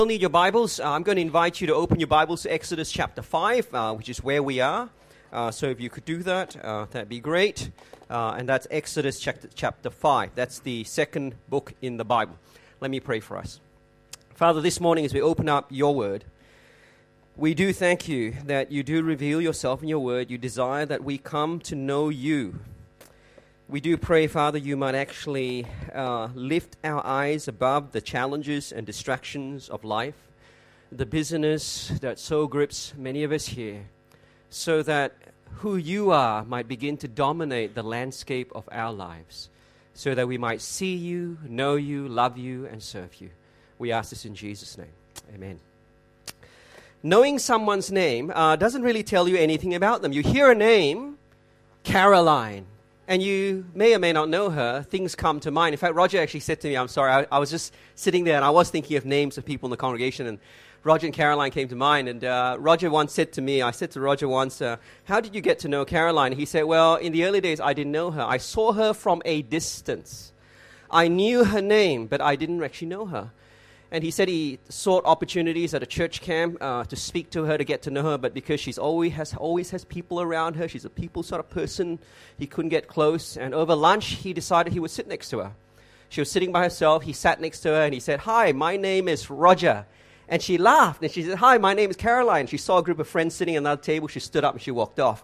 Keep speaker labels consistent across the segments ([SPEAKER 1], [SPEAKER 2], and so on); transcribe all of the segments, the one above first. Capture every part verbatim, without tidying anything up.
[SPEAKER 1] You'll need your Bibles. Uh, I'm going to invite you to open your Bibles to Exodus chapter five, uh, which is where we are. Uh, so if you could do that, uh, that'd be great. Uh, and that's Exodus chapter, chapter five. That's the second book in the Bible. Let me pray for us. Father, this morning as we open up your word, we do thank you that you do reveal yourself in your word. You desire that we come to know you. We do pray, Father, you might actually uh, lift our eyes above the challenges and distractions of life, the busyness that so grips many of us here, so that who you are might begin to dominate the landscape of our lives, so that we might see you, know you, love you, and serve you. We ask this in Jesus' name. Amen. Knowing someone's name uh, doesn't really tell you anything about them. You hear a name, Caroline, and you may or may not know her. Things come to mind. In fact, Roger actually said to me, I'm sorry, I, I was just sitting there and I was thinking of names of people in the congregation, and Roger and Caroline came to mind. And uh, Roger once said to me, I said to Roger once, uh, how did you get to know Caroline? He said, well, in the early days, I didn't know her. I saw her from a distance. I knew her name, but I didn't actually know her. And he said he sought opportunities at a church camp uh, to speak to her, to get to know her, but because she's always has always has people around her, she's a people sort of person, he couldn't get close. And over lunch, he decided he would sit next to her. She was sitting by herself. He sat next to her, and he said, "Hi, my name is Roger." And she laughed, and she said, "Hi, my name is Caroline." She saw a group of friends sitting at another table. She stood up, and she walked off.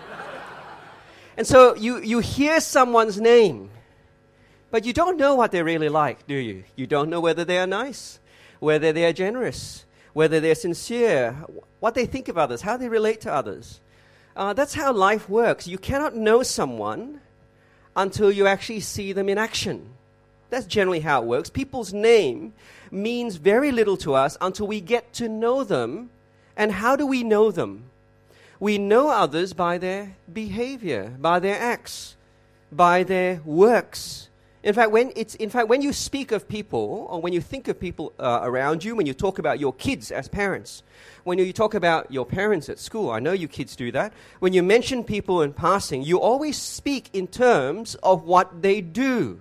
[SPEAKER 1] And so you, you hear someone's name, but you don't know what they're really like, do you? You don't know whether they are nice, whether they are generous, whether they're sincere, what they think of others, how they relate to others. Uh, that's how life works. You cannot know someone until you actually see them in action. That's generally how it works. People's name means very little to us until we get to know them. And how do we know them? We know others by their behavior, by their acts, by their works. In fact, when it's in fact when you speak of people, or when you think of people uh, around you, when you talk about your kids as parents, when you talk about your parents at school, I know you kids do that. When you mention people in passing, you always speak in terms of what they do,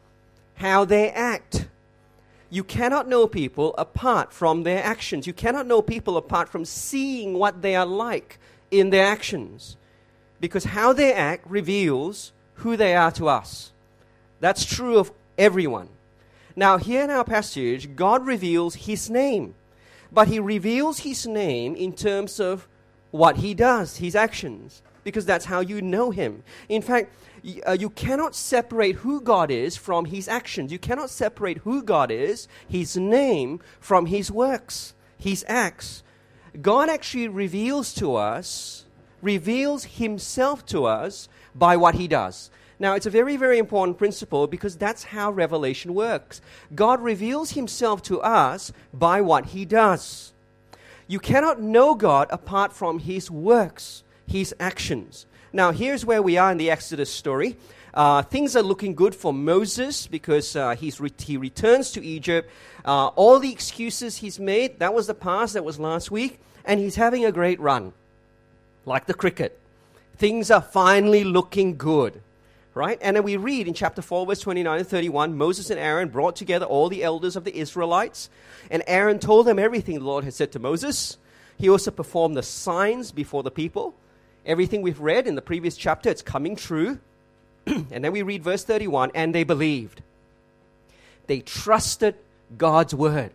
[SPEAKER 1] how they act. You cannot know people apart from their actions. You cannot know people apart from seeing what they are like in their actions, because how they act reveals who they are to us. That's true of everyone. Now, here in our passage, God reveals His name. But He reveals His name in terms of what He does, His actions, because that's how you know Him. In fact, y- uh, you cannot separate who God is from His actions. You cannot separate who God is, His name, from His works, His acts. God actually reveals to us, reveals Himself to us by what He does. Now, it's a very, very important principle because that's how revelation works. God reveals Himself to us by what He does. You cannot know God apart from His works, His actions. Now, here's where we are in the Exodus story. Uh, things are looking good for Moses because uh, he's re- he returns to Egypt. Uh, all the excuses he's made, that was the past, that was last week, and he's having a great run, like the cricket. Things are finally looking good. Right? And then we read in chapter four, verse twenty-nine and thirty-one, Moses and Aaron brought together all the elders of the Israelites, and Aaron told them everything the Lord had said to Moses. He also performed the signs before the people. Everything we've read in the previous chapter, it's coming true. And then we read verse thirty-one, and they believed. They trusted God's word.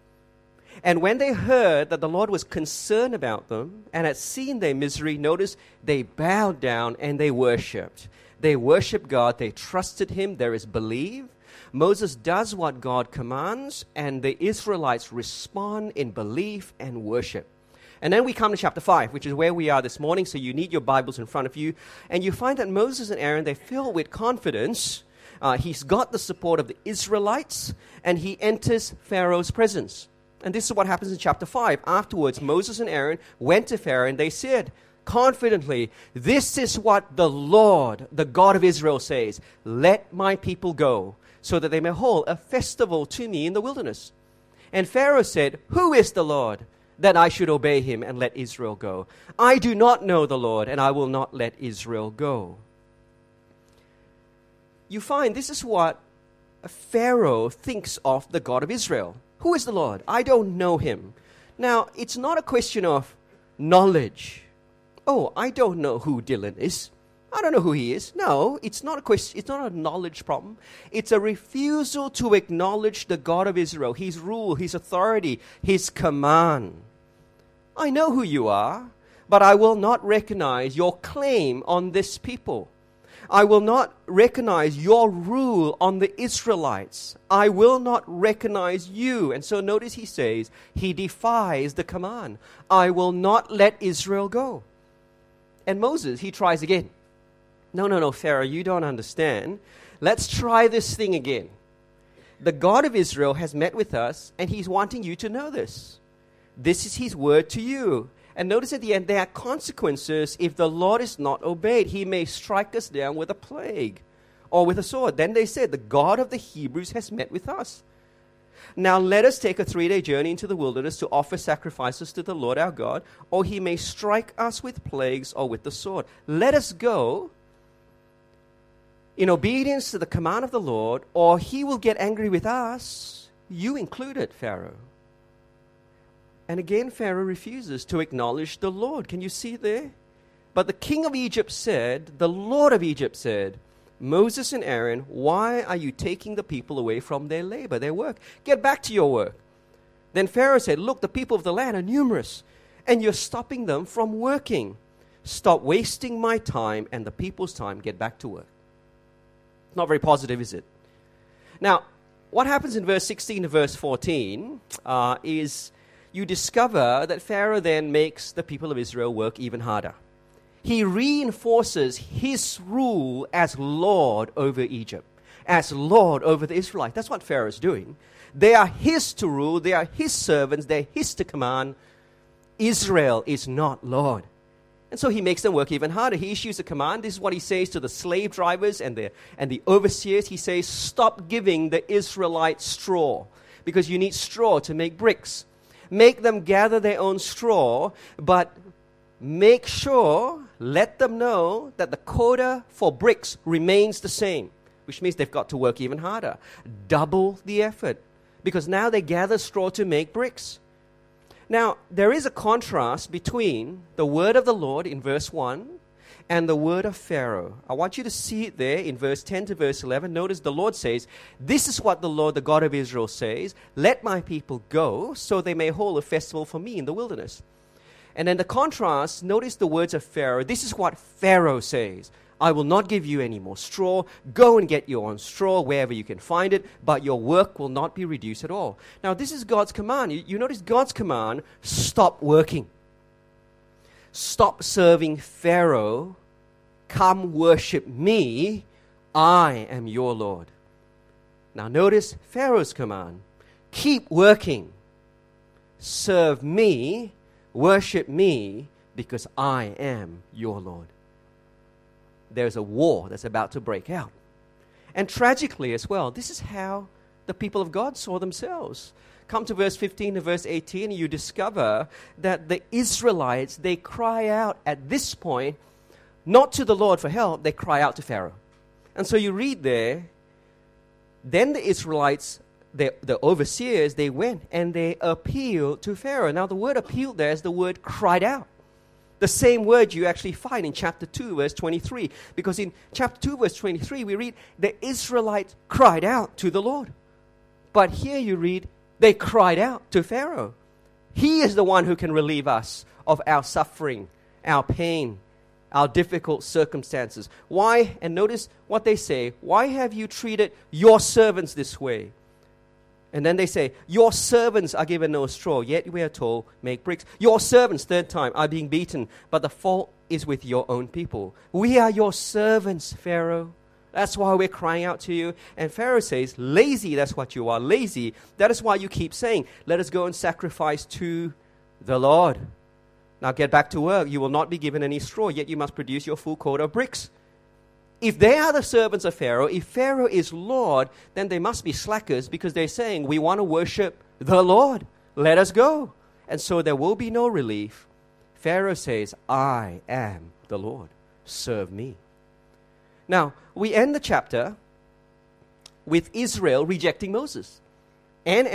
[SPEAKER 1] And when they heard that the Lord was concerned about them and had seen their misery, notice they bowed down and they worshipped. They worship God, they trusted Him, there is belief. Moses does what God commands, and the Israelites respond in belief and worship. And then we come to chapter five, which is where we are this morning, so you need your Bibles in front of you. And you find that Moses and Aaron, they're filled with confidence. Uh, he's got the support of the Israelites, and he enters Pharaoh's presence. And this is what happens in chapter five. Afterwards, Moses and Aaron went to Pharaoh, and they said, confidently, "This is what the Lord, the God of Israel, says. Let my people go, so that they may hold a festival to me in the wilderness." And Pharaoh said, "Who is the Lord, that I should obey him and let Israel go? I do not know the Lord, and I will not let Israel go." You find this is what Pharaoh thinks of the God of Israel. Who is the Lord? I don't know him. Now, it's not a question of knowledge. Oh, I don't know who Dylan is. I don't know who he is. No, it's not a question. It's not a knowledge problem. It's a refusal to acknowledge the God of Israel, his rule, his authority, his command. I know who you are, but I will not recognize your claim on this people. I will not recognize your rule on the Israelites. I will not recognize you. And so notice he says, he defies the command. I will not let Israel go. And Moses, he tries again. No, no, no, Pharaoh, you don't understand. Let's try this thing again. The God of Israel has met with us, and he's wanting you to know this. This is his word to you. And notice at the end, there are consequences if the Lord is not obeyed. He may strike us down with a plague or with a sword. Then they said, the God of the Hebrews has met with us. Now let us take a three-day journey into the wilderness to offer sacrifices to the Lord our God, or he may strike us with plagues or with the sword. Let us go in obedience to the command of the Lord, or he will get angry with us, you included, Pharaoh. And again, Pharaoh refuses to acknowledge the Lord. Can you see there? But the king of Egypt said, the Lord of Egypt said, Moses and Aaron, why are you taking the people away from their labor, their work? Get back to your work. Then Pharaoh said, look, the people of the land are numerous, and you're stopping them from working. Stop wasting my time and the people's time. Get back to work. Not very positive, is it? Now, what happens in verse sixteen to verse fourteen uh, is you discover that Pharaoh then makes the people of Israel work even harder. He reinforces his rule as Lord over Egypt, as Lord over the Israelites. That's what Pharaoh is doing. They are his to rule. They are his servants. They're his to command. Israel is not Lord. And so he makes them work even harder. He issues a command. This is what he says to the slave drivers and the, and the overseers. He says, stop giving the Israelites straw, because you need straw to make bricks. Make them gather their own straw, but make sure, let them know that the quota for bricks remains the same, which means they've got to work even harder. Double the effort, because now they gather straw to make bricks. Now, there is a contrast between the word of the Lord in verse one and the word of Pharaoh. I want you to see it there in verse ten to verse eleven. Notice the Lord says, this is what the Lord, the God of Israel, says, let my people go so they may hold a festival for me in the wilderness. And then the contrast, notice the words of Pharaoh. This is what Pharaoh says. I will not give you any more straw. Go and get your own straw wherever you can find it, but your work will not be reduced at all. Now, this is God's command. You, you notice God's command, stop working. Stop serving Pharaoh. Come worship me. I am your Lord. Now, notice Pharaoh's command. Keep working. Serve me. Worship me, because I am your Lord. There's a war that's about to break out. And tragically as well, this is how the people of God saw themselves. Come to verse fifteen to verse eighteen, and you discover that the Israelites, they cry out at this point, not to the Lord for help, they cry out to Pharaoh. And so you read there, then the Israelites, the, the overseers, they went and they appealed to Pharaoh. Now the word appealed there is the word cried out. The same word you actually find in chapter two, verse twenty-three. Because in chapter two, verse twenty-three, we read, the Israelites cried out to the Lord. But here you read, they cried out to Pharaoh. He is the one who can relieve us of our suffering, our pain, our difficult circumstances. Why? And notice what they say. Why have you treated your servants this way? And then they say, your servants are given no straw, yet we are told, make bricks. Your servants, third time, are being beaten, but the fault is with your own people. We are your servants, Pharaoh. That's why we're crying out to you. And Pharaoh says, lazy, that's what you are, lazy. That is why you keep saying, let us go and sacrifice to the Lord. Now get back to work. You will not be given any straw, yet you must produce your full quota of bricks. If they are the servants of Pharaoh, if Pharaoh is Lord, then they must be slackers, because they're saying, we want to worship the Lord. Let us go. And so there will be no relief. Pharaoh says, I am the Lord. Serve me. Now, we end the chapter with Israel rejecting Moses and Aaron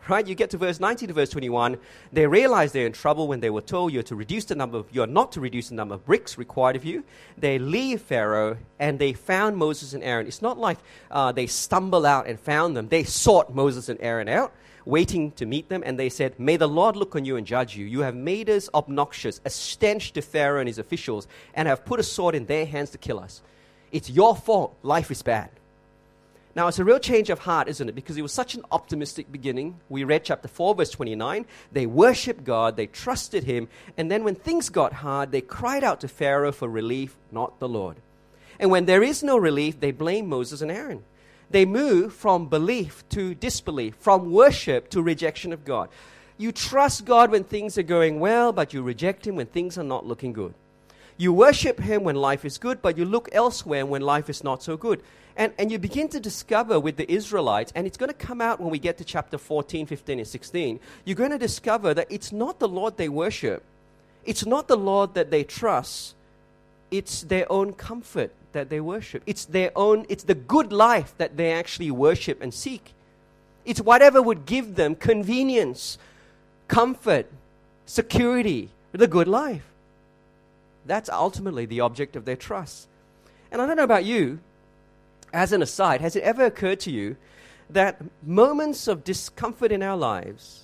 [SPEAKER 1] Right? You get to verse nineteen to verse twenty-one. They realize they're in trouble when they were told you're to reduce the number of, you're not to reduce the number of bricks required of you. They leave Pharaoh and they found Moses and Aaron. It's not like uh, they stumble out and found them. They sought Moses and Aaron out, waiting to meet them, and they said, "May the Lord look on you and judge you. You have made us obnoxious, a stench to Pharaoh and his officials, and have put a sword in their hands to kill us. It's your fault. Life is bad." Now, it's a real change of heart, isn't it? Because it was such an optimistic beginning. We read chapter four, verse twenty-nine. They worshiped God, they trusted Him, and then when things got hard, they cried out to Pharaoh for relief, not the Lord. And when there is no relief, they blame Moses and Aaron. They move from belief to disbelief, from worship to rejection of God. You trust God when things are going well, but you reject Him when things are not looking good. You worship Him when life is good, but you look elsewhere when life is not so good. And, and you begin to discover with the Israelites, and it's going to come out when we get to chapter fourteen, fifteen, and sixteen, you're going to discover that it's not the Lord they worship. It's not the Lord that they trust. It's their own comfort that they worship. It's their own, it's the good life that they actually worship and seek. It's whatever would give them convenience, comfort, security, the good life. That's ultimately the object of their trust. And I don't know about you, as an aside, has it ever occurred to you that moments of discomfort in our lives,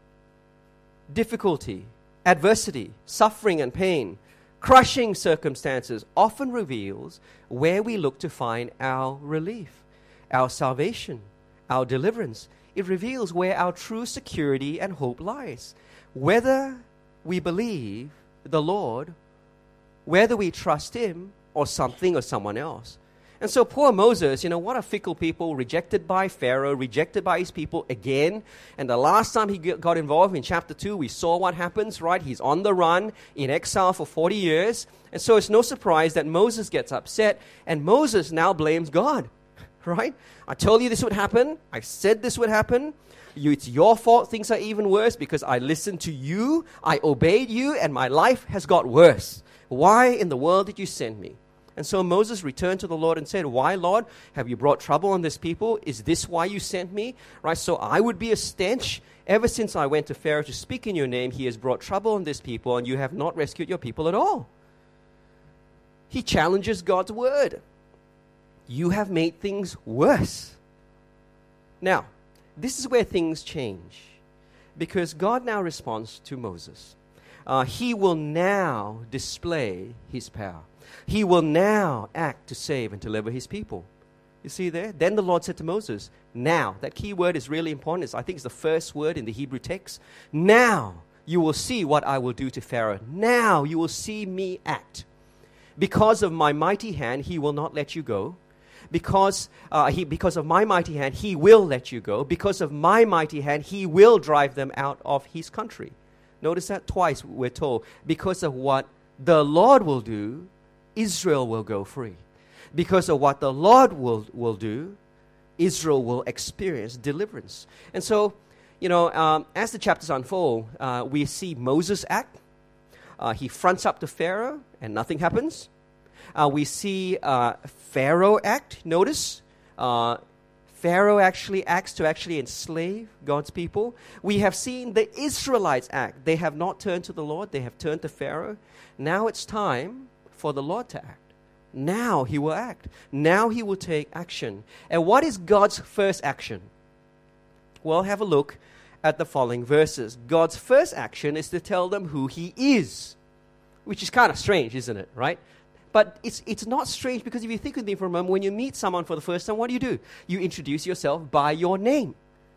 [SPEAKER 1] difficulty, adversity, suffering and pain, crushing circumstances often reveals where we look to find our relief, our salvation, our deliverance. It reveals where our true security and hope lies. Whether we believe the Lord, whether we trust Him or something or someone else. And so poor Moses, you know, what a fickle people, rejected by Pharaoh, rejected by his people again. And the last time he got involved in chapter two, we saw what happens, right? He's on the run, in exile for forty years. And so it's no surprise that Moses gets upset, and Moses now blames God, right? I told you this would happen. I said this would happen. You, it's your fault things are even worse because I listened to you, I obeyed you, and my life has got worse. Why in the world did you send me? And so Moses returned to the Lord and said, "Why, Lord, have you brought trouble on this people? Is this why you sent me? Right? So I would be a stench. Ever since I went to Pharaoh to speak in your name, he has brought trouble on this people, and you have not rescued your people at all." He challenges God's word. You have made things worse. Now, this is where things change, because God now responds to Moses. Uh, he will now display His power. He will now act to save and deliver His people. You see there? Then the Lord said to Moses, now, that key word is really important. It's, I think it's the first word in the Hebrew text. Now you will see what I will do to Pharaoh. Now you will see me act. Because of my mighty hand, he will not let you go. Because, uh, he, because of my mighty hand, he will let you go. Because of my mighty hand, he will drive them out of his country. Notice that twice we're told, because of what the Lord will do, Israel will go free. Because of what the Lord will, will do, Israel will experience deliverance. And so, you know, um, as the chapters unfold, uh, we see Moses act. Uh, he fronts up to Pharaoh, and nothing happens. Uh, we see uh, Pharaoh act. Notice, uh, Pharaoh actually acts to actually enslave God's people. We have seen the Israelites act. They have not turned to the Lord. They have turned to Pharaoh. Now it's time for the Lord to act. Now He will act. Now He will take action. And what is God's first action? Well, have a look at the following verses. God's first action is to tell them who He is, which is kind of strange, isn't it, right? But it's it's not strange, because if you think with me for a moment, when you meet someone for the first time, what do you do? You introduce yourself by your name.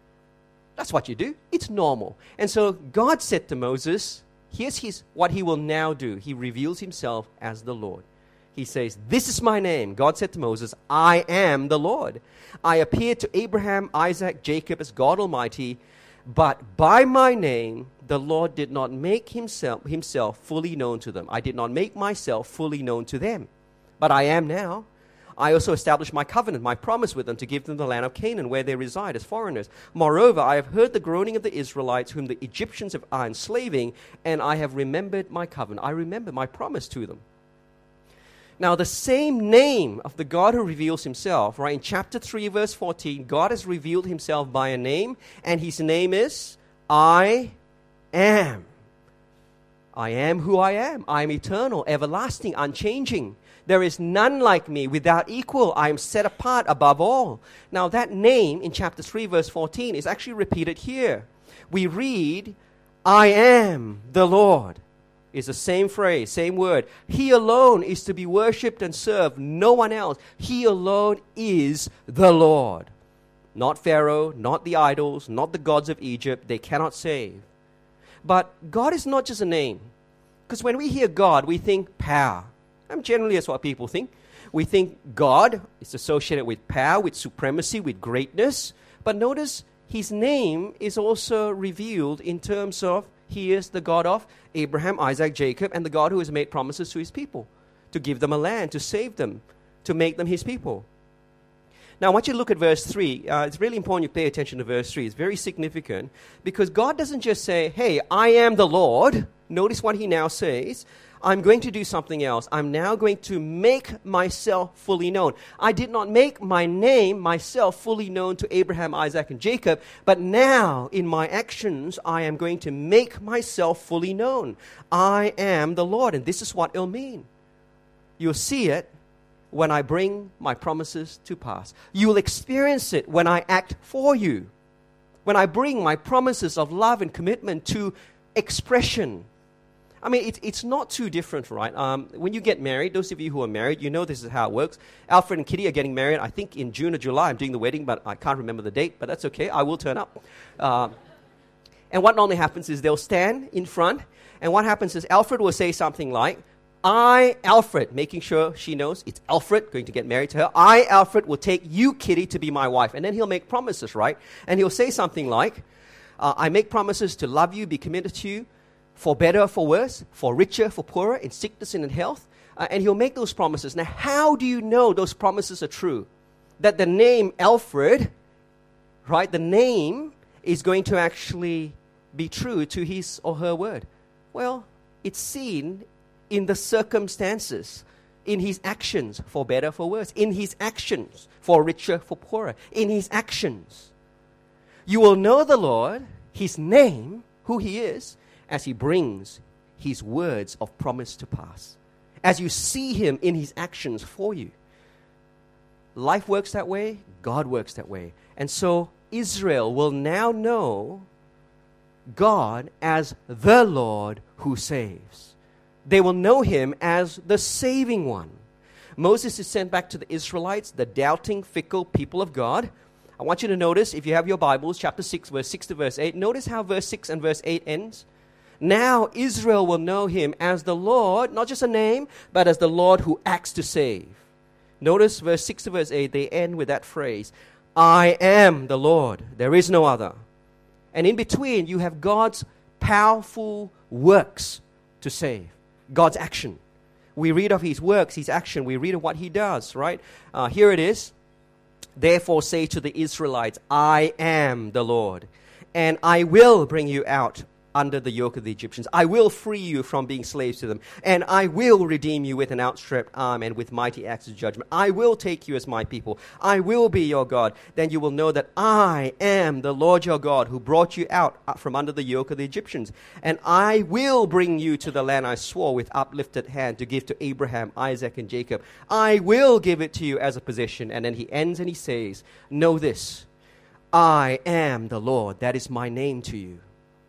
[SPEAKER 1] That's what you do. It's normal. And so God said to Moses, here's his what He will now do. He reveals Himself as the Lord. He says, this is my name. God said to Moses, I am the Lord. I appeared to Abraham, Isaac, Jacob as God Almighty, but by my name the Lord did not make himself, himself fully known to them. I did not make myself fully known to them, but I am now. I also established my covenant, my promise with them, to give them the land of Canaan where they reside as foreigners. Moreover, I have heard the groaning of the Israelites whom the Egyptians are enslaving, and I have remembered my covenant. I remember my promise to them. Now, the same name of the God who reveals himself, right? In chapter three, verse fourteen, God has revealed himself by a name, and his name is I am. I am who I am. I am eternal, everlasting, unchanging. There is none like me, without equal. I am set apart above all. Now, that name in chapter three, verse fourteen is actually repeated here. We read, I am the Lord. It's the same phrase, same word. He alone is to be worshipped and served, no one else. He alone is the Lord. Not Pharaoh, not the idols, not the gods of Egypt. They cannot save. But God is not just a name. Because when we hear God, we think power. And generally that's what people think. We think God is associated with power, with supremacy, with greatness. But notice his name is also revealed in terms of he is the God of Abraham, Isaac, Jacob, and the God who has made promises to his people, to give them a land, to save them, to make them his people. Now, I want you to look at verse three. Uh, it's really important you pay attention to verse three. It's very significant because God doesn't just say, hey, I am the Lord. Notice what he now says. I'm going to do something else. I'm now going to make myself fully known. I did not make my name, myself, fully known to Abraham, Isaac, and Jacob, but now in my actions, I am going to make myself fully known. I am the Lord, and this is what it'll mean. You'll see it when I bring my promises to pass. You'll experience it when I act for you, when I bring my promises of love and commitment to expression. I mean, it, it's not too different, right? Um, when you get married, those of you who are married, you know this is how it works. Alfred and Kitty are getting married, I think in June or July. I'm doing the wedding, but I can't remember the date, but that's okay. I will turn up. Uh, and what normally happens is they'll stand in front, and what happens is Alfred will say something like, I, Alfred, making sure she knows it's Alfred going to get married to her. I, Alfred, will take you, Kitty, to be my wife. And then he'll make promises, right? And he'll say something like, uh, I make promises to love you, be committed to you, for better, for worse, for richer, for poorer, in sickness and in health. Uh, and he'll make those promises. Now, how do you know those promises are true? That the name Alfred, right, the name is going to actually be true to his or her word. Well, it's seen in the circumstances, in his actions, for better, for worse, in his actions, for richer, for poorer, in his actions. You will know the Lord, his name, who he is, as he brings his words of promise to pass. As you see him in his actions for you. Life works that way, God works that way. And so Israel will now know God as the Lord who saves. They will know him as the saving one. Moses is sent back to the Israelites, the doubting, fickle people of God. I want you to notice, if you have your Bibles, chapter six, verse six to verse eight, notice how verse six and verse eight ends. Now Israel will know him as the Lord, not just a name, but as the Lord who acts to save. Notice verse six to verse eight, they end with that phrase, I am the Lord, there is no other. And in between, you have God's powerful works to save, God's action. We read of his works, his action, we read of what he does, right? Uh, here it is. Therefore say to the Israelites, I am the Lord, and I will bring you out under the yoke of the Egyptians. I will free you from being slaves to them, and I will redeem you with an outstretched arm and with mighty acts of judgment. I will take you as my people. I will be your God. Then you will know that I am the Lord your God who brought you out from under the yoke of the Egyptians. And I will bring you to the land I swore with uplifted hand to give to Abraham, Isaac, and Jacob. I will give it to you as a possession. And then he ends and he says, know this, I am the Lord. That is my name to you.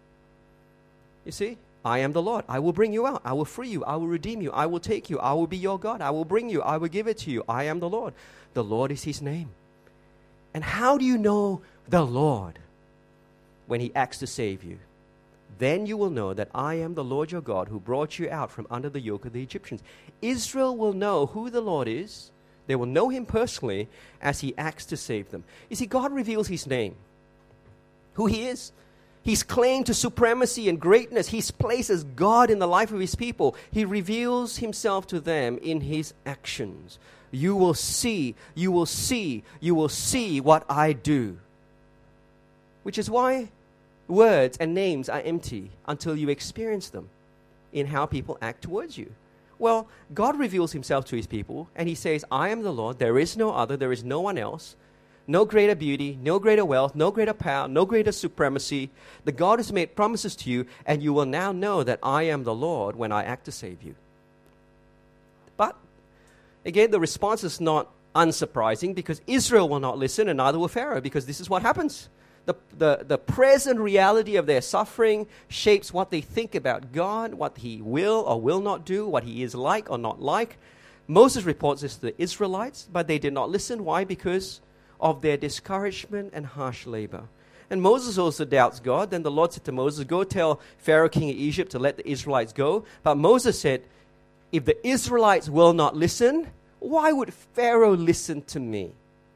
[SPEAKER 1] You see, I am the Lord. I will bring you out. I will free you. I will redeem you. I will take you. I will be your God. I will bring you. I will give it to you. I am the Lord. The Lord is his name. And how do you know the Lord? When he acts to save you. Then you will know that I am the Lord your God who brought you out from under the yoke of the Egyptians. Israel will know who the Lord is. They will know him personally as he acts to save them. You see, God reveals his name, who he is. His claim to supremacy and greatness, his place as God in the life of his people. He reveals himself to them in his actions. You will see, you will see, you will see what I do. Which is why words and names are empty until you experience them in how people act towards you. Well, God reveals himself to his people, and he says, I am the Lord, there is no other, there is no one else. No greater beauty, no greater wealth, no greater power, no greater supremacy. The God has made promises to you, and you will now know that I am the Lord when I act to save you. But, again, the response is not unsurprising, because Israel will not listen, and neither will Pharaoh, because this is what happens. The, the, the present reality of their suffering shapes what they think about God, what he will or will not do, what he is like or not like. Moses reports this to the Israelites, but they did not listen. Why? Because of their discouragement and harsh labor. And Moses also doubts God. Then the Lord said to Moses, go tell Pharaoh, king of Egypt, to let the Israelites go. But Moses said, if the Israelites will not listen, why would Pharaoh listen to me?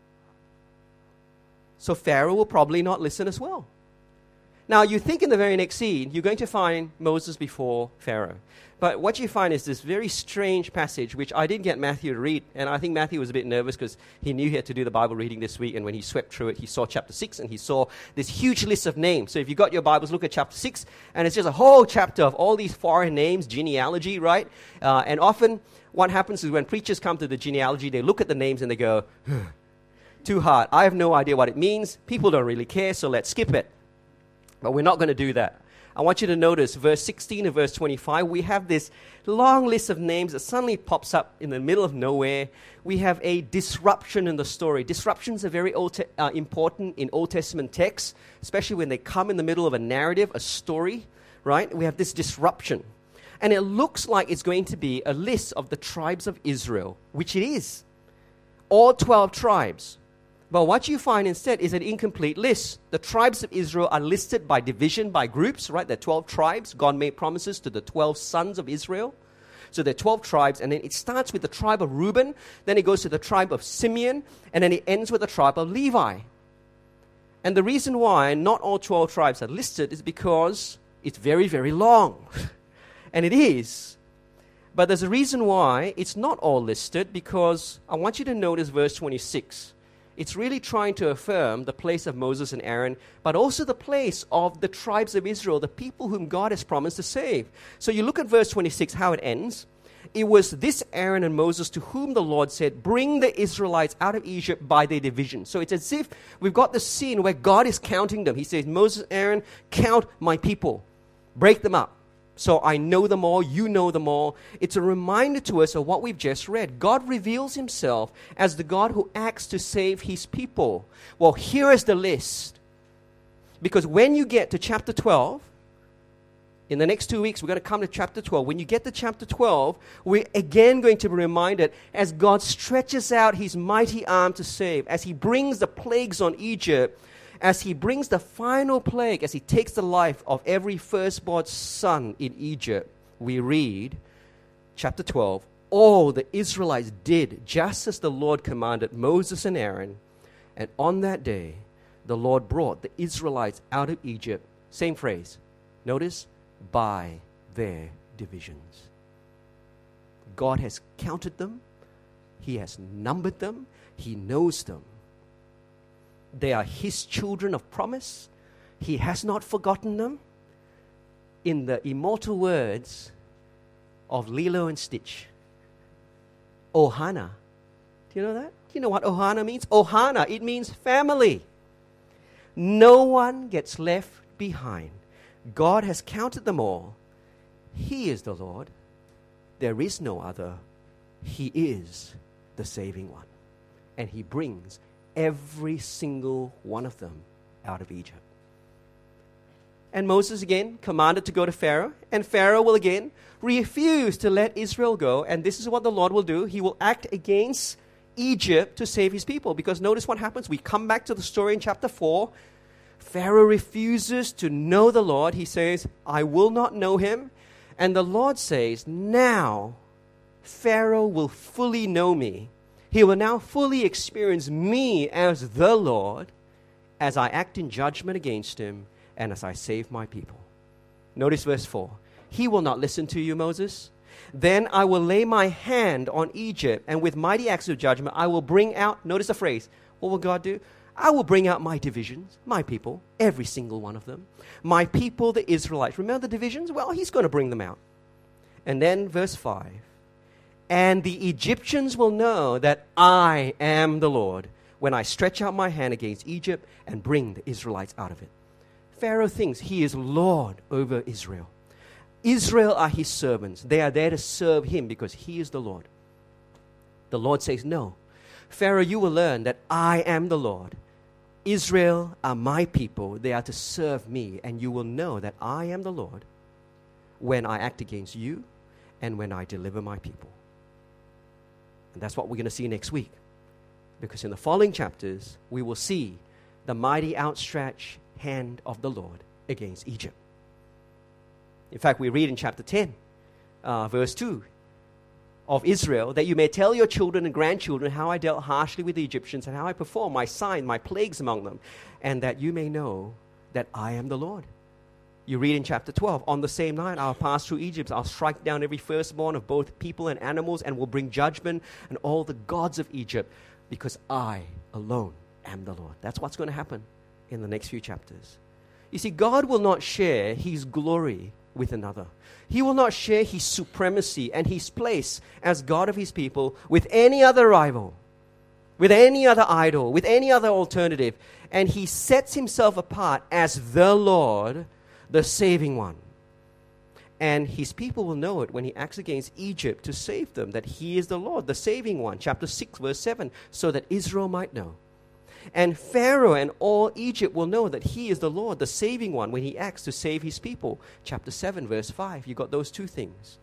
[SPEAKER 1] So Pharaoh will probably not listen as well. Now, you think in the very next scene, you're going to find Moses before Pharaoh. But what you find is this very strange passage, which I didn't get Matthew to read. And I think Matthew was a bit nervous because he knew he had to do the Bible reading this week. And when he swept through it, he saw chapter six and he saw this huge list of names. So if you got your Bibles, look at chapter six. And it's just a whole chapter of all these foreign names, genealogy, right? Uh, and often what happens is when preachers come to the genealogy, they look at the names and they go, too hard. I have no idea what it means. People don't really care, so let's skip it. But we're not going to do that. I want you to notice verse sixteen and verse twenty-five. We have this long list of names that suddenly pops up in the middle of nowhere. We have a disruption in the story. Disruptions are very old te- uh, important in Old Testament texts, especially when they come in the middle of a narrative, a story, right? We have this disruption. And it looks like it's going to be a list of the tribes of Israel, which it is. All twelve tribes. But what you find instead is an incomplete list. The tribes of Israel are listed by division, by groups, right? There are twelve tribes. God made promises to the twelve sons of Israel. So there are twelve tribes, and then it starts with the tribe of Reuben, then it goes to the tribe of Simeon, and then it ends with the tribe of Levi. And the reason why not all twelve tribes are listed is because it's very, very long. And it is. But there's a reason why it's not all listed, because I want you to notice verse twenty-six. It's really trying to affirm the place of Moses and Aaron, but also the place of the tribes of Israel, the people whom God has promised to save. So you look at verse twenty-six, how it ends. It was this Aaron and Moses to whom the Lord said, bring the Israelites out of Egypt by their division. So it's as if we've got this scene where God is counting them. He says, Moses, Aaron, count my people. Break them up. So I know them all, you know them all. It's a reminder to us of what we've just read. God reveals himself as the God who acts to save his people. Well, here is the list. Because when you get to chapter twelve, in the next two weeks, we're going to come to chapter twelve. When you get to chapter twelve, we're again going to be reminded as God stretches out his mighty arm to save, as he brings the plagues on Egypt, as he brings the final plague, as he takes the life of every firstborn son in Egypt, we read, chapter twelve, all the Israelites did just as the Lord commanded Moses and Aaron. And on that day, the Lord brought the Israelites out of Egypt. Same phrase. Notice, by their divisions. God has counted them. He has numbered them. He knows them. They are his children of promise. He has not forgotten them. In the immortal words of Lilo and Stitch, Ohana. Do you know that? Do you know what Ohana means? Ohana, it means family. No one gets left behind. God has counted them all. He is the Lord. There is no other. He is the saving one. And he brings every single one of them out of Egypt. And Moses again commanded to go to Pharaoh, and Pharaoh will again refuse to let Israel go, and this is what the Lord will do. He will act against Egypt to save his people, because notice what happens. We come back to the story in chapter four. Pharaoh refuses to know the Lord. He says, I will not know him. And the Lord says, now Pharaoh will fully know me. He will now fully experience me as the Lord as I act in judgment against him and as I save my people. Notice verse four. He will not listen to you, Moses. Then I will lay my hand on Egypt, and with mighty acts of judgment I will bring out, notice the phrase, what will God do? I will bring out my divisions, my people, every single one of them. My people, the Israelites. Remember the divisions? Well, he's going to bring them out. And then verse five. And the Egyptians will know that I am the Lord when I stretch out my hand against Egypt and bring the Israelites out of it. Pharaoh thinks he is Lord over Israel. Israel are his servants. They are there to serve him because he is the Lord. The Lord says, no. Pharaoh, you will learn that I am the Lord. Israel are my people. They are to serve me. And you will know that I am the Lord when I act against you and when I deliver my people. And that's what we're going to see next week. Because in the following chapters, we will see the mighty outstretched hand of the Lord against Egypt. In fact, we read in chapter ten, uh, verse two, of Israel, that you may tell your children and grandchildren how I dealt harshly with the Egyptians and how I performed my signs, my plagues among them, and that you may know that I am the Lord. You read in chapter twelve, on the same night I'll pass through Egypt, I'll strike down every firstborn of both people and animals, and will bring judgment on all the gods of Egypt, because I alone am the Lord. That's what's going to happen in the next few chapters. You see, God will not share his glory with another. He will not share his supremacy and his place as God of his people with any other rival, with any other idol, with any other alternative. And he sets himself apart as the Lord, the saving one. And his people will know it when he acts against Egypt to save them, that he is the Lord, the saving one. Chapter six, verse seven, so that Israel might know. And Pharaoh and all Egypt will know that he is the Lord, the saving one, when he acts to save his people. Chapter seven, verse five, you got those two things.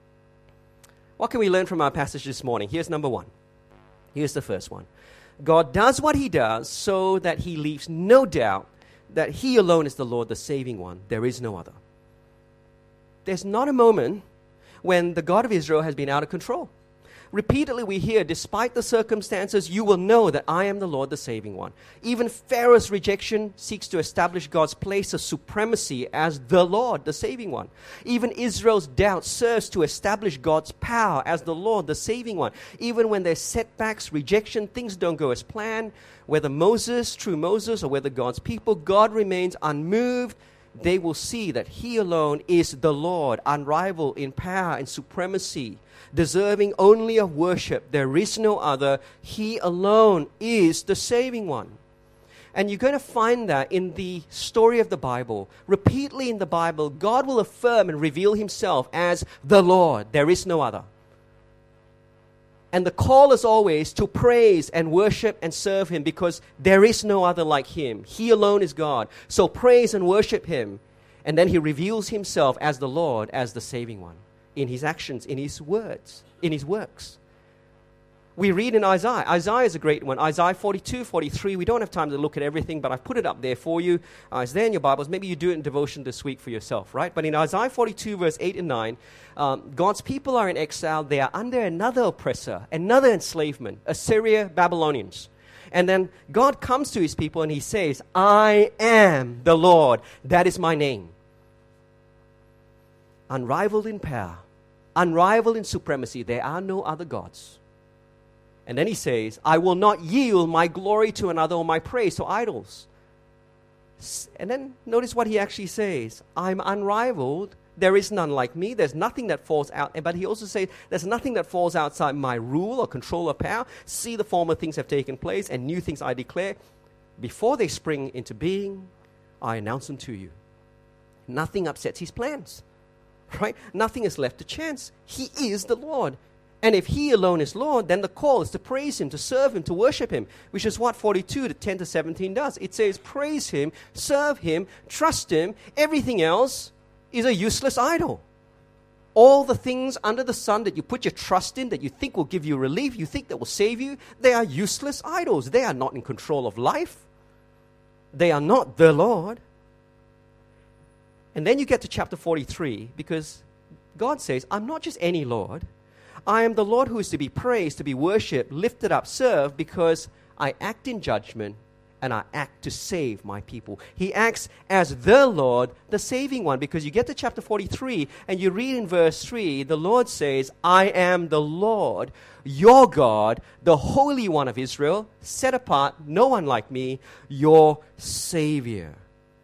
[SPEAKER 1] What can we learn from our passage this morning? Here's number one. Here's the first one. God does what he does so that he leaves no doubt that he alone is the Lord, the saving one. There is no other. There's not a moment when the God of Israel has been out of control. Repeatedly we hear, despite the circumstances, you will know that I am the Lord, the saving one. Even Pharaoh's rejection seeks to establish God's place of supremacy as the Lord, the saving one. Even Israel's doubt serves to establish God's power as the Lord, the saving one. Even when there's setbacks, rejection, things don't go as planned, whether Moses, true Moses, or whether God's people, God remains unmoved. They will see that he alone is the Lord, unrivaled in power and supremacy, deserving only of worship. There is no other. He alone is the saving one. And you're going to find that in the story of the Bible. Repeatedly in the Bible, God will affirm and reveal himself as the Lord. There is no other. And the call is always to praise and worship and serve him, because there is no other like him. He alone is God. So praise and worship him. And then he reveals himself as the Lord, as the saving one, in his actions, in his words, in his works. We read in Isaiah. Isaiah is a great one. Isaiah forty-two, forty-three. We don't have time to look at everything, but I've put it up there for you. Uh, it's there in your Bibles. Maybe you do it in devotion this week for yourself, right? But in Isaiah forty-two, verse eight and nine, um, God's people are in exile. They are under another oppressor, another enslavement, Assyria, Babylonians. And then God comes to his people and he says, I am the Lord. That is my name. Unrivaled in power, unrivaled in supremacy. There are no other gods. And then he says, I will not yield my glory to another or my praise to idols. And then notice what he actually says. I'm unrivaled. There is none like me. There's nothing that falls out. But he also says, there's nothing that falls outside my rule or control or power. See, the former things have taken place, and new things I declare. Before they spring into being, I announce them to you. Nothing upsets his plans. Right? Nothing is left to chance. He is the Lord. And if he alone is Lord, then the call is to praise him, to serve him, to worship him, which is what forty-two to ten to seventeen does. It says praise him, serve him, trust him. Everything else is a useless idol. All the things under the sun that you put your trust in, that you think will give you relief, you think that will save you, they are useless idols. They are not in control of life. They are not the Lord. And then you get to chapter forty-three, because God says, I'm not just any Lord. I am the Lord who is to be praised, to be worshipped, lifted up, served, because I act in judgment and I act to save my people. He acts as the Lord, the saving one, because you get to chapter forty-three and you read in verse three, the Lord says, I am the Lord, your God, the Holy One of Israel, set apart, no one like me, your Savior.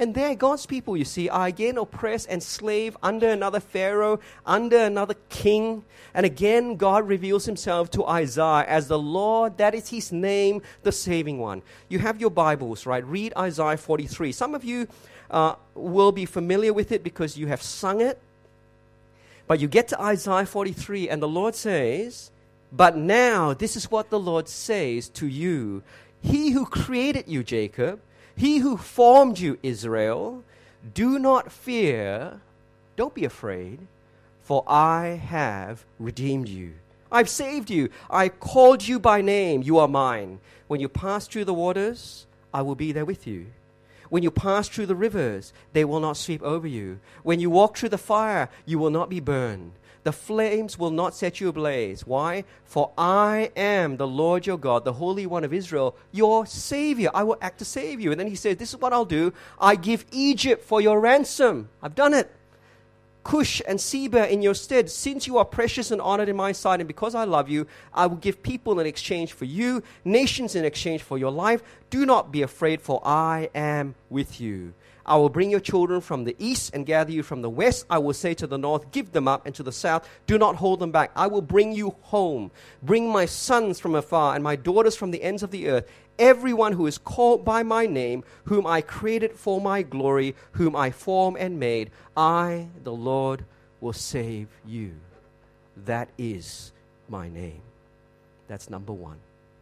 [SPEAKER 1] And there, God's people, you see, are again oppressed and slave under another Pharaoh, under another king. And again, God reveals himself to Isaiah as the Lord, that is his name, the saving one. You have your Bibles, right? Read Isaiah forty-three. Some of you uh, will be familiar with it because you have sung it. But you get to Isaiah forty-three, and the Lord says, but now this is what the Lord says to you. He who created you, Jacob, he who formed you, Israel, do not fear, don't be afraid, for I have redeemed you. I've saved you. I called you by name. You are mine. When you pass through the waters, I will be there with you. When you pass through the rivers, they will not sweep over you. When you walk through the fire, you will not be burned. The flames will not set you ablaze. Why? For I am the Lord your God, the Holy One of Israel, your Savior. I will act to save you. And then he says, this is what I'll do. I give Egypt for your ransom. I've done it. Cush and Seba in your stead. Since you are precious and honored in my sight, and because I love you, I will give people in exchange for you, nations in exchange for your life. Do not be afraid, for I am with you. I will bring your children from the east and gather you from the west. I will say to the north, give them up, and to the south, do not hold them back. I will bring you home. Bring my sons from afar and my daughters from the ends of the earth. Everyone who is called by my name, whom I created for my glory, whom I formed and made, I, the Lord, will save you. That is my name. That's number one.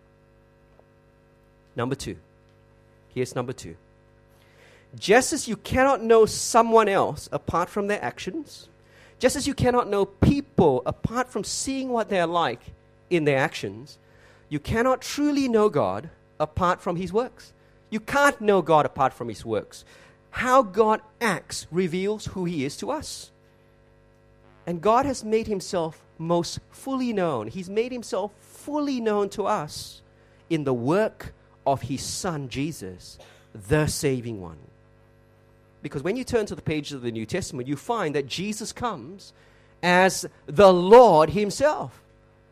[SPEAKER 1] Number two. Here's number two. Just as you cannot know someone else apart from their actions, just as you cannot know people apart from seeing what they're like in their actions, you cannot truly know God apart from his works. You can't know God apart from his works. How God acts reveals who he is to us. And God has made himself most fully known. He's made himself fully known to us in the work of his Son, Jesus, the saving one. Because when you turn to the pages of the New Testament, you find that Jesus comes as the Lord himself,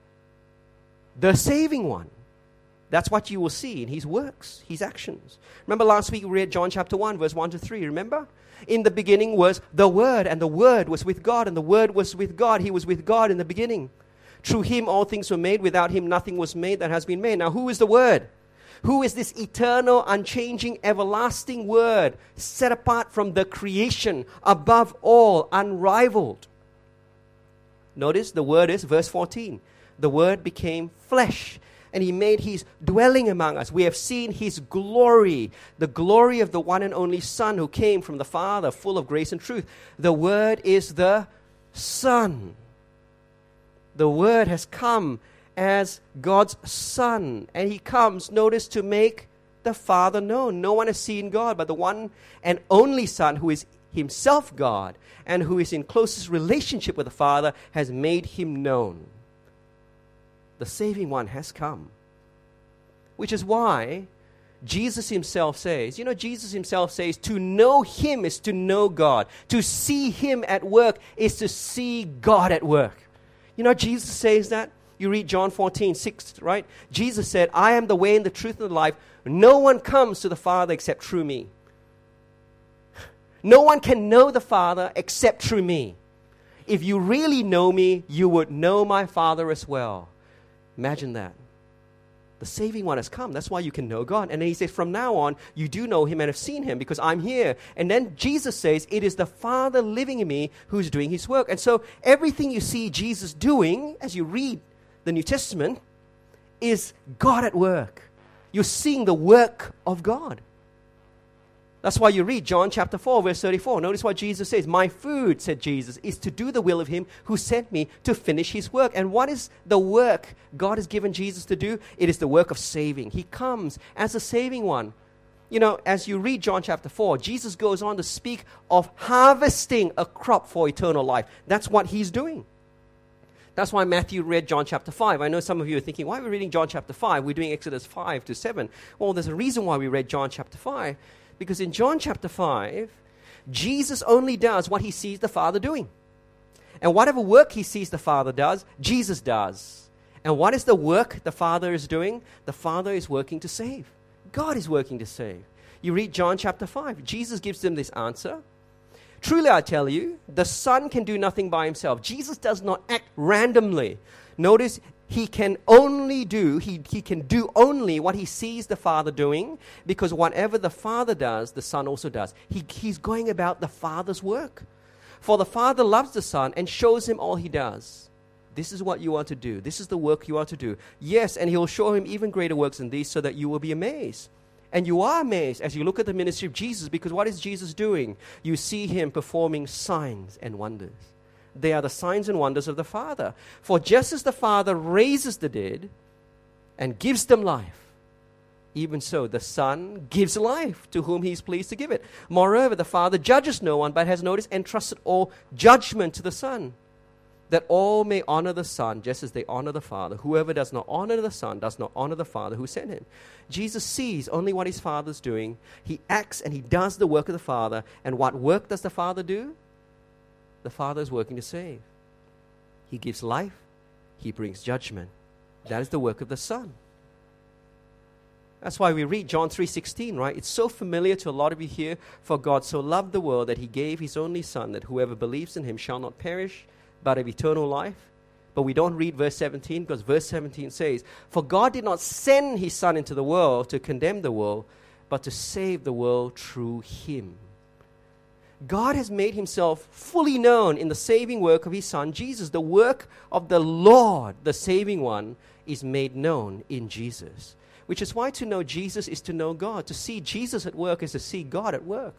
[SPEAKER 1] the saving one. That's what you will see in his works, his actions. Remember last week we read John chapter one, verse one to three, remember? In the beginning was the Word, and the Word was with God, and the Word was with God. He was with God in the beginning. Through him all things were made. Without him nothing was made that has been made. Now who is the Word? Who is this eternal, unchanging, everlasting Word, set apart from the creation, above all, unrivaled? Notice the Word is, verse fourteen, the Word became flesh, and he made his dwelling among us. We have seen his glory, the glory of the one and only Son who came from the Father, full of grace and truth. The Word is the Son. The Word has come as God's Son. And he comes, notice, to make the Father known. No one has seen God, but the one and only Son, who is himself God and who is in closest relationship with the Father, has made him known. The saving one has come. Which is why Jesus himself says, you know, Jesus himself says, to know him is to know God. To see him at work is to see God at work. You know, Jesus says that. You read John fourteen, six, right? Jesus said, I am the way and the truth and the life. No one comes to the Father except through me. No one can know the Father except through me. If you really know me, you would know my Father as well. Imagine that. The saving one has come. That's why you can know God. And then he says, from now on, you do know him and have seen him because I'm here. And then Jesus says, it is the Father living in me who's doing his work. And so everything you see Jesus doing as you read the New Testament is God at work. You're seeing the work of God. That's why you read John chapter four, verse thirty-four. Notice what Jesus says. My food, said Jesus, is to do the will of him who sent me to finish his work. And what is the work God has given Jesus to do? It is the work of saving. He comes as a saving one. You know, as you read John chapter four, Jesus goes on to speak of harvesting a crop for eternal life. That's what he's doing. That's why Matthew read John chapter five. I know some of you are thinking, why are we reading John chapter five? We're doing Exodus five to seven. Well, there's a reason why we read John chapter five. Because in John chapter five, Jesus only does what he sees the Father doing. And whatever work he sees the Father does, Jesus does. And what is the work the Father is doing? The Father is working to save. God is working to save. You read John chapter five. Jesus gives them this answer. Truly I tell you, the Son can do nothing by himself. Jesus does not act randomly. Notice, he can only do, he, he can do only what he sees the Father doing, because whatever the Father does, the Son also does. He, he's going about the Father's work. For the Father loves the Son and shows him all he does. This is what you are to do. This is the work you are to do. Yes, and he'll show him even greater works than these, so that you will be amazed. And you are amazed as you look at the ministry of Jesus, because what is Jesus doing? You see him performing signs and wonders. They are the signs and wonders of the Father. For just as the Father raises the dead and gives them life, even so the Son gives life to whom he is pleased to give it. Moreover, the Father judges no one, but has noticed entrusted all judgment to the Son, that all may honor the Son just as they honor the Father. Whoever does not honor the Son does not honor the Father who sent him. Jesus sees only what his Father's doing. He acts and he does the work of the Father. And what work does the Father do? The Father is working to save. He gives life. He brings judgment. That is the work of the Son. That's why we read John three sixteen, right? It's so familiar to a lot of you here. For God so loved the world that he gave his only Son, that whoever believes in him shall not perish, but have eternal life. But we don't read verse seventeen, because verse seventeen says, for God did not send his Son into the world to condemn the world, but to save the world through him. God has made himself fully known in the saving work of his Son, Jesus. The work of the Lord, the saving one, is made known in Jesus. Which is why to know Jesus is to know God. To see Jesus at work is to see God at work.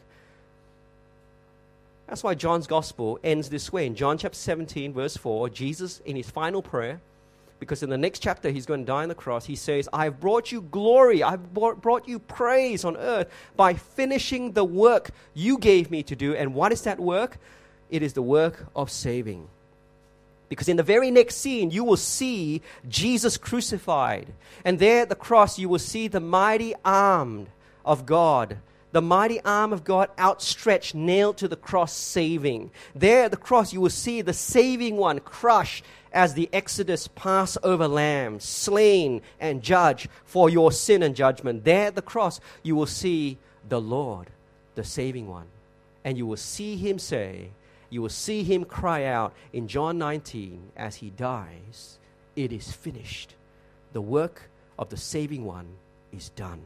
[SPEAKER 1] That's why John's gospel ends this way. In John chapter seventeen, verse four, Jesus, in his final prayer, because in the next chapter he's going to die on the cross, he says, I have brought you glory, I have brought you praise on earth by finishing the work you gave me to do. And what is that work? It is the work of saving. Because in the very next scene, you will see Jesus crucified. And there at the cross, you will see the mighty arm of God. The mighty arm of God outstretched, nailed to the cross, saving. There at the cross, you will see the saving one crushed as the Exodus Passover lamb, slain and judged for your sin and judgment. There at the cross, you will see the Lord, the saving one. And you will see him say, you will see him cry out in John nineteen as he dies, it is finished. The work of the saving one is done.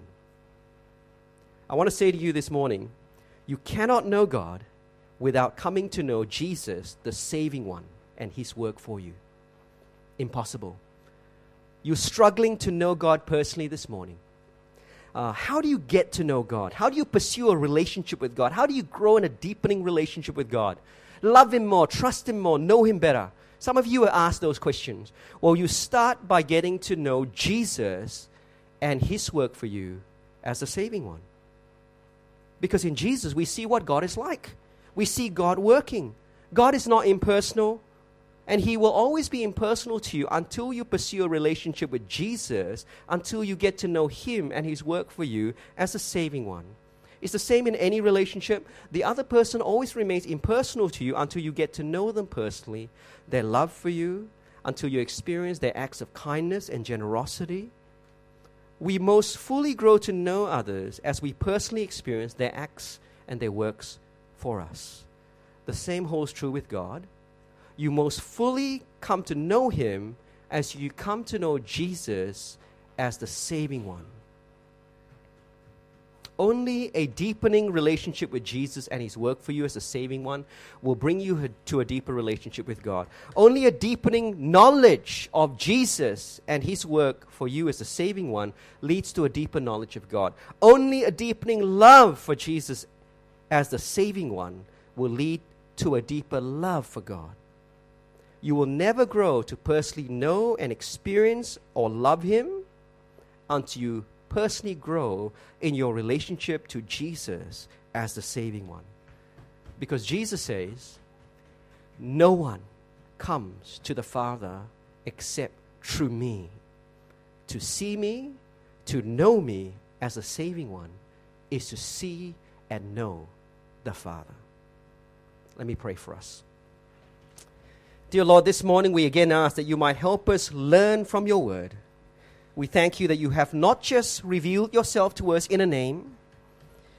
[SPEAKER 1] I want to say to you this morning, you cannot know God without coming to know Jesus, the saving one, and his work for you. Impossible. You're struggling to know God personally this morning. Uh, how do you get to know God? How do you pursue a relationship with God? How do you grow in a deepening relationship with God? Love him more, trust him more, know him better. Some of you are asked those questions. Well, you start by getting to know Jesus and his work for you as the saving one. Because in Jesus, we see what God is like. We see God working. God is not impersonal, and he will always be impersonal to you until you pursue a relationship with Jesus, until you get to know him and his work for you as the saving one. It's the same in any relationship. The other person always remains impersonal to you until you get to know them personally, their love for you, until you experience their acts of kindness and generosity. We most fully grow to know others as we personally experience their acts and their works for us. The same holds true with God. You most fully come to know him as you come to know Jesus as the saving one. Only a deepening relationship with Jesus and his work for you as a saving one will bring you to a deeper relationship with God. Only a deepening knowledge of Jesus and his work for you as a saving one leads to a deeper knowledge of God. Only a deepening love for Jesus as the saving one will lead to a deeper love for God. You will never grow to personally know and experience or love him until you personally grow in your relationship to Jesus as the saving one. Because Jesus says, no one comes to the Father except through me. To see me, to know me as the saving one, is to see and know the Father. Let me pray for us. Dear Lord, this morning we again ask that you might help us learn from your word. We thank you that you have not just revealed yourself to us in a name,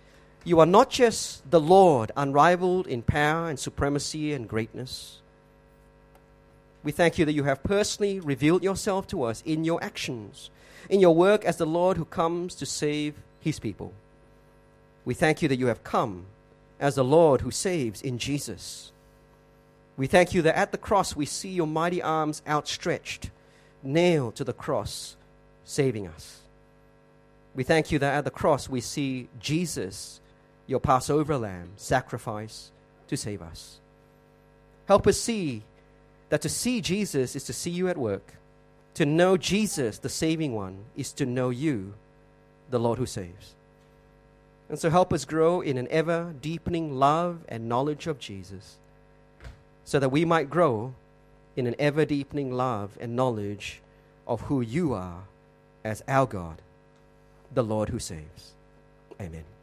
[SPEAKER 1] You are not just the Lord, unrivaled in power and supremacy and greatness. We thank you that you have personally revealed yourself to us in your actions, in your work as the Lord who comes to save his people. We thank you that you have come as the Lord who saves in Jesus. We thank you that at the cross we see your mighty arms outstretched, nailed to the cross, saving us. We thank you that at the cross we see Jesus, your Passover lamb, sacrifice to save us. Help us see that to see Jesus is to see you at work. To know Jesus, the saving one, is to know you, the Lord who saves. And so help us grow in an ever-deepening love and knowledge of Jesus, so that we might grow in an ever-deepening love and knowledge of who you are as our God, the Lord who saves. Amen.